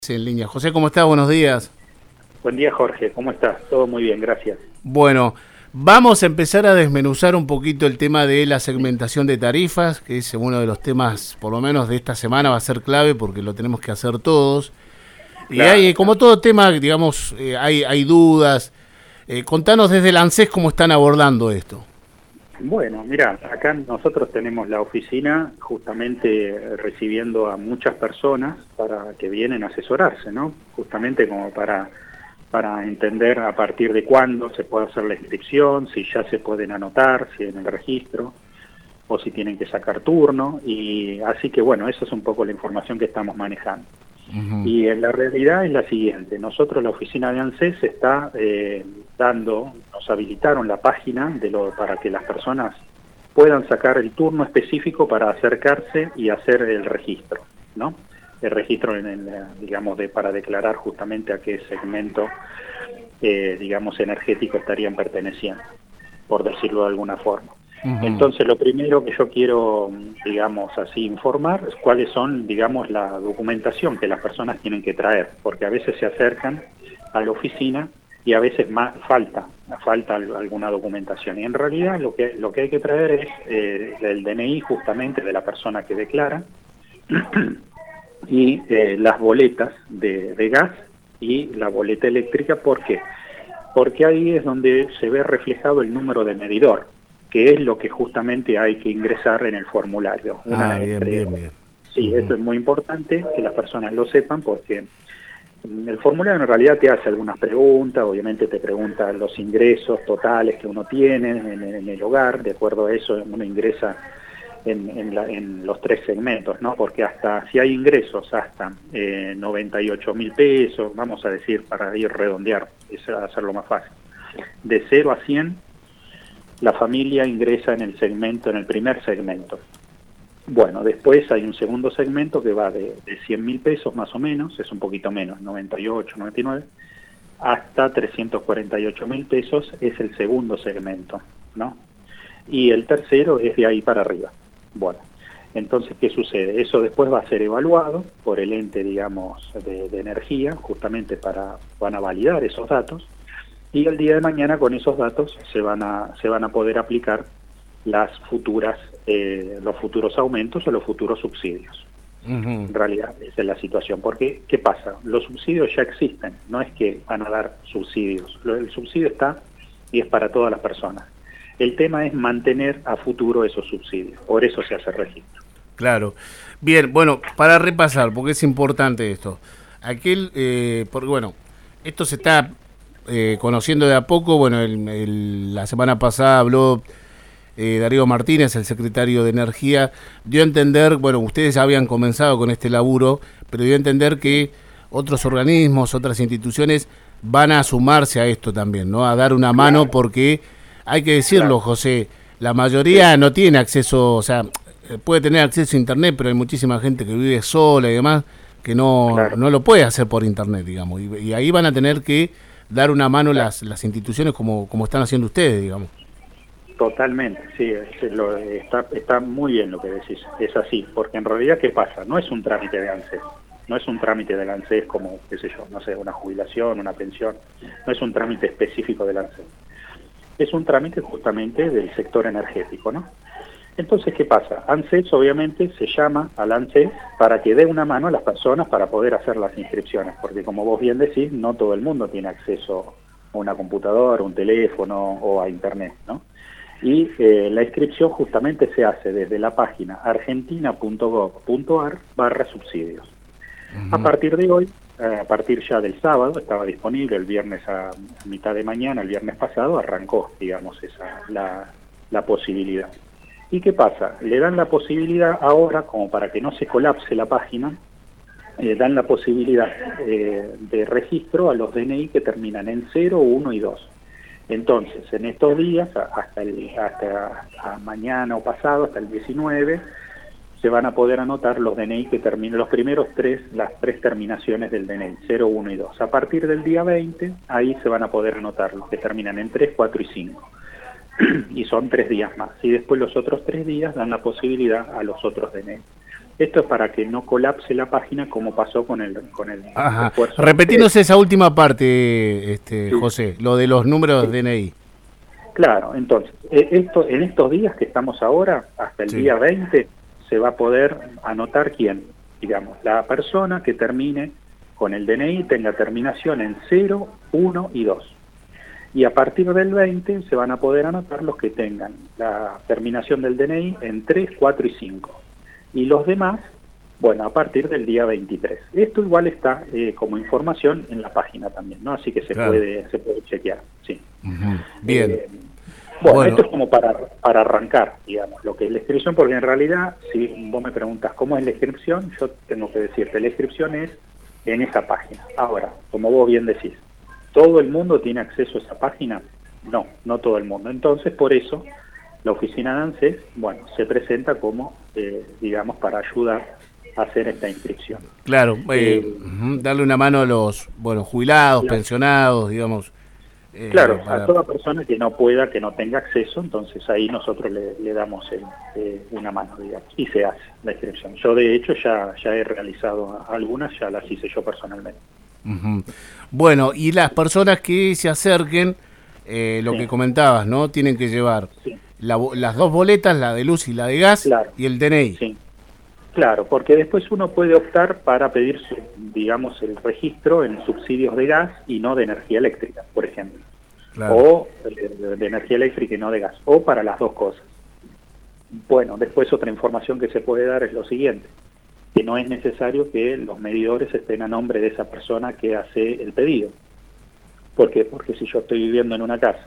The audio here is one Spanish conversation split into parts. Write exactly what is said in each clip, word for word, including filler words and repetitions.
En línea. José, ¿cómo estás? Buenos días. Buen día, Jorge. ¿Cómo estás? Todo muy bien, gracias. Bueno, vamos a empezar a desmenuzar un poquito el tema de la segmentación de tarifas, que es uno de los temas, por lo menos de esta semana, va a ser clave porque lo tenemos que hacer todos. Y Claro, hay, como todo tema, digamos, eh, hay, hay dudas. Eh, contanos desde el ANSES cómo están abordando esto. Bueno, mira, acá nosotros tenemos la oficina justamente recibiendo a muchas personas para que vienen a asesorarse, ¿no? Justamente como para, para entender a partir de cuándo se puede hacer la inscripción, si ya se pueden anotar, si en el registro, o si tienen que sacar turno, y así que bueno, eso es un poco la información que estamos manejando. Uh-huh. Y en la realidad es la siguiente: nosotros, la oficina de ANSES, está eh, dando, nos habilitaron la página de lo, para que las personas puedan sacar el turno específico para acercarse y hacer el registro, ¿no? El registro, en el, digamos, de para declarar justamente a qué segmento, eh, digamos, energético estarían perteneciendo, por decirlo de alguna forma. Uh-huh. Entonces, lo primero que yo quiero, digamos así, informar es cuáles son, digamos, la documentación que las personas tienen que traer, porque a veces se acercan a la oficina y a veces más falta, falta alguna documentación. Y en realidad lo que, lo que hay que traer es eh, el D N I justamente de la persona que declara y eh, las boletas de, de gas y la boleta eléctrica. ¿Por qué? Porque ahí es donde se ve reflejado el número de medidor, que es lo que justamente hay que ingresar en el formulario. Una ah, bien, entre... bien, bien. Sí, uh-huh. Esto es muy importante que las personas lo sepan, porque el formulario en realidad te hace algunas preguntas, obviamente te pregunta los ingresos totales que uno tiene en, en el hogar. De acuerdo a eso uno ingresa en, en, la, en los tres segmentos, ¿no? Porque hasta, si hay ingresos hasta eh, noventa y ocho mil pesos, vamos a decir, para ir redondear, eso va a hacerlo más fácil, de cero a cien, la familia ingresa en el segmento, en el primer segmento. Bueno, después hay un segundo segmento que va de, de cien mil pesos más o menos, es un poquito menos, noventa y ocho, noventa y nueve, hasta trescientos cuarenta y ocho mil pesos es el segundo segmento, ¿no? Y el tercero es de ahí para arriba. Bueno, entonces, ¿qué sucede? Eso después va a ser evaluado por el ente, digamos, de, de energía, justamente para, van a validar esos datos. Y el día de mañana con esos datos se van a se van a poder aplicar las futuras eh, los futuros aumentos o los futuros subsidios. Uh-huh. En realidad esa es la situación. Porque ¿qué pasa? Los subsidios ya existen, no es que van a dar subsidios. El subsidio está y es para todas las personas. El tema es mantener a futuro esos subsidios. Por eso se hace el registro. Claro. Bien, bueno, para repasar, porque es importante esto. Aquel, eh, porque bueno, esto se está Eh, conociendo de a poco. Bueno, el, el, la semana pasada habló eh, Darío Martínez, el secretario de Energía, dio a entender, bueno, ustedes habían comenzado con este laburo, pero dio a entender que otros organismos, otras instituciones van a sumarse a esto también, ¿no? A dar una mano, porque hay que decirlo, José, la mayoría no tiene acceso, o sea, puede tener acceso a internet, pero hay muchísima gente que vive sola y demás, que no, claro. no lo puede hacer por internet, digamos, y, y ahí van a tener que dar una mano las las instituciones como como están haciendo ustedes, digamos. Totalmente, sí, es, lo, está está muy bien lo que decís, es así, porque en realidad, ¿qué pasa? No es un trámite de ANSES, no es un trámite del ANSES como, qué sé yo, no sé, una jubilación, una pensión, no es un trámite específico del ANSES, es un trámite justamente del sector energético, ¿no? Entonces, ¿qué pasa? ANSES obviamente se llama al ANSES para que dé una mano a las personas para poder hacer las inscripciones, porque como vos bien decís, no todo el mundo tiene acceso a una computadora, un teléfono o a internet, ¿no? Y eh, la inscripción justamente se hace desde la página argentina punto gov punto ar barra subsidios. Uh-huh. A partir de hoy, eh, a partir ya del sábado, estaba disponible el viernes a mitad de mañana, el viernes pasado, arrancó, digamos, esa la, la posibilidad. ¿Y qué pasa? Le dan la posibilidad ahora, como para que no se colapse la página, eh, dan la posibilidad eh, de registro a los D N I que terminan en cero, uno y dos. Entonces, en estos días, hasta, el, hasta, hasta mañana o pasado, hasta el diecinueve, se van a poder anotar los D N I que terminan, los primeros tres, las tres terminaciones del D N I, cero, uno y dos. A partir del día veinte, ahí se van a poder anotar los que terminan en tres, cuatro y cinco. Y son tres días más. Y después los otros tres días dan la posibilidad a los otros D N I. Esto es para que no colapse la página como pasó con el con el Ajá. esfuerzo. Repetinos esa última parte, este, sí. José, lo de los números sí. D N I. Claro, entonces, esto, en estos días que estamos ahora, hasta el sí. día veinte, se va a poder anotar quién, digamos, la persona que termine con el D N I, tenga terminación en cero, uno y dos. Y a partir del veinte se van a poder anotar los que tengan la terminación del D N I en tres, cuatro y cinco. Y los demás, bueno, a partir del día veintitrés. Esto igual está eh, como información en la página también, ¿no? Así que se claro. puede se puede chequear, sí. Uh-huh. Bien. Eh, bueno, bueno, esto es como para, para arrancar, digamos, lo que es la inscripción, porque en realidad, si vos me preguntas cómo es la inscripción, yo tengo que decirte, la inscripción es en esa página. Ahora, como vos bien decís, ¿todo el mundo tiene acceso a esa página? No, no todo el mundo. Entonces, por eso, la oficina de ANSES, bueno, se presenta como, eh, digamos, para ayudar a hacer esta inscripción. Claro, eh, eh, darle una mano a los, bueno, jubilados, claro. pensionados, digamos. Eh, claro, para... a toda persona que no pueda, que no tenga acceso, entonces ahí nosotros le, le damos el, eh, una mano, digamos, y se hace la inscripción. Yo, de hecho, ya, ya he realizado algunas, ya las hice yo personalmente. Uh-huh. Bueno, y las personas que se acerquen, eh, lo sí. que comentabas, ¿no? Tienen que llevar sí. la, las dos boletas, la de luz y la de gas, claro. y el D N I. Sí. Claro, porque después uno puede optar para pedir, digamos, el registro en subsidios de gas y no de energía eléctrica, por ejemplo. Claro. O de, de energía eléctrica y no de gas, o para las dos cosas. Bueno, después otra información que se puede dar es lo siguiente, que no es necesario que los medidores estén a nombre de esa persona que hace el pedido. ¿Por qué? Porque si yo estoy viviendo en una casa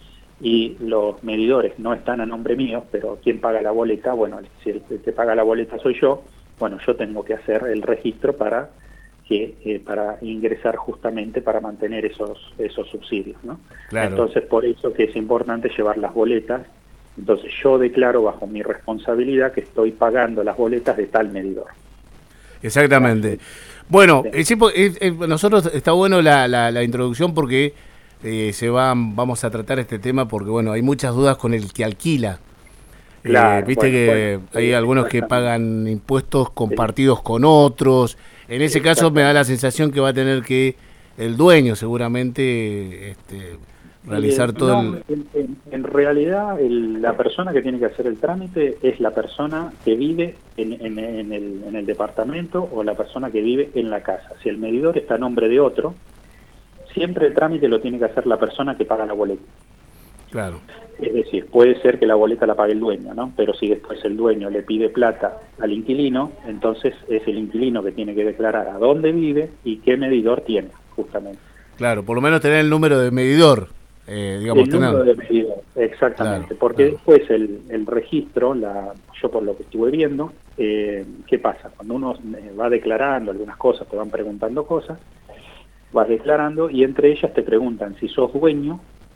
y los medidores no están a nombre mío, pero ¿quién paga la boleta? Bueno, si el que paga la boleta soy yo, bueno, yo tengo que hacer el registro para que eh, para ingresar justamente para mantener esos esos subsidios, ¿no? Claro. Entonces, por eso que es importante llevar las boletas. Entonces, yo declaro bajo mi responsabilidad que estoy pagando las boletas de tal medidor. Exactamente. Bueno, sí. eh, eh, nosotros está bueno la, la, la introducción porque Eh, se van, vamos a tratar este tema porque bueno, hay muchas dudas con el que alquila. Claro, eh, Viste bueno, que bueno, hay sí, algunos que pagan impuestos compartidos sí. con otros. En ese caso me da la sensación que va a tener que el dueño seguramente este, realizar eh, todo no, el... En, en, en realidad el, la persona que tiene que hacer el trámite es la persona que vive en, en, en, el, en el departamento o la persona que vive en la casa. Si el medidor está a nombre de otro, siempre el trámite lo tiene que hacer la persona que paga la boleta. Claro. Es decir, puede ser que la boleta la pague el dueño, ¿no? Pero si después el dueño le pide plata al inquilino, entonces es el inquilino que tiene que declarar a dónde vive y qué medidor tiene, justamente. Claro, por lo menos tener el número de medidor. Eh, digamos, el número tener... de medidor, exactamente. Claro, porque claro. después el, el registro, la, yo por lo que estuve viendo, eh, ¿qué pasa? Cuando uno va declarando algunas cosas, te van preguntando cosas, vas declarando y entre ellas te preguntan si sos dueño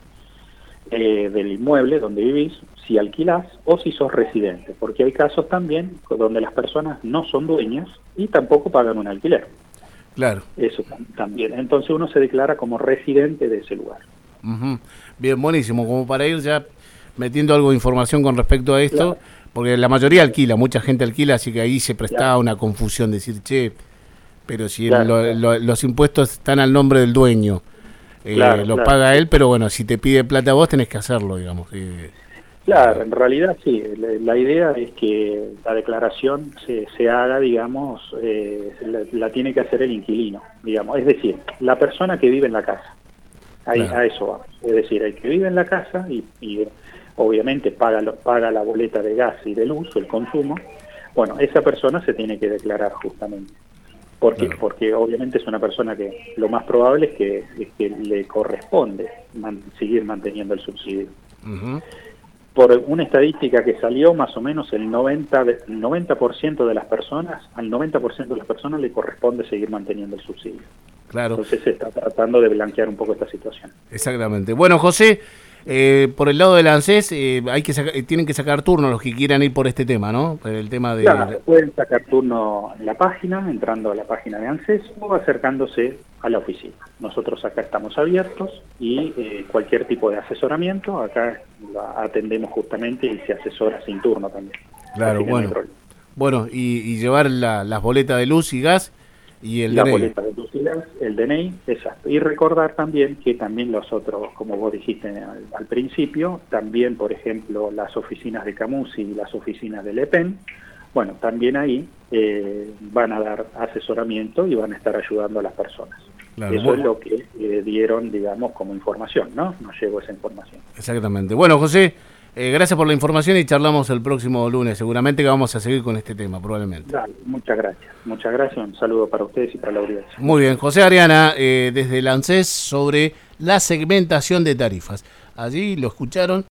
eh, del inmueble donde vivís, si alquilás o si sos residente, porque hay casos también donde las personas no son dueñas y tampoco pagan un alquiler. Claro. Eso también. Entonces uno se declara como residente de ese lugar. Uh-huh. Bien, buenísimo. Como para ir ya metiendo algo de información con respecto a esto, claro. porque la mayoría alquila, mucha gente alquila, así que ahí se prestaba claro. una confusión, decir, che... pero si claro, el, lo, lo, los impuestos están al nombre del dueño, eh, claro, lo claro. paga él, pero bueno, si te pide plata a vos tenés que hacerlo, digamos. Eh, claro, en realidad sí, la, la idea es que la declaración se, se haga, digamos, eh, la, la tiene que hacer el inquilino, digamos, es decir, la persona que vive en la casa, ahí, claro. a eso va, es decir, el que vive en la casa y, y obviamente paga, lo, paga la boleta de gas y de luz, el consumo, bueno, esa persona se tiene que declarar justamente. ¿Por qué? Claro. Porque obviamente es una persona que lo más probable es que, es que le corresponde man, seguir manteniendo el subsidio. Uh-huh. Por una estadística que salió, más o menos el noventa por ciento de las personas, al noventa por ciento de las personas le corresponde seguir manteniendo el subsidio. Claro. Entonces se está tratando de blanquear un poco esta situación. Exactamente. Bueno, José, eh, por el lado del ANSES, eh, hay que saca, tienen que sacar turno los que quieran ir por este tema, ¿no? Por el tema de... Claro, pueden sacar turno en la página, entrando a la página de ANSES o acercándose a la oficina. Nosotros acá estamos abiertos y eh, cualquier tipo de asesoramiento, acá la atendemos justamente y se asesora sin turno también. Claro, bueno. No Bueno, y, y llevar la, las boletas de luz y gas y el la D N I. boleta de luz y gas, el D N I, exacto. Y recordar también que también los otros, como vos dijiste al, al principio, también, por ejemplo, las oficinas de Camusi y las oficinas del E P E N, bueno, también ahí eh, van a dar asesoramiento y van a estar ayudando a las personas. Claro, Eso bueno. es lo que eh, dieron, digamos, como información, ¿no? Nos llegó esa información. Exactamente. Bueno, José, eh, gracias por la información y charlamos el próximo lunes. Seguramente que vamos a seguir con este tema, probablemente. Dale, muchas gracias. Muchas gracias. Un saludo para ustedes y para la audiencia. Muy bien. José Ariana, eh, desde el ANSES, sobre la segmentación de tarifas. Allí lo escucharon.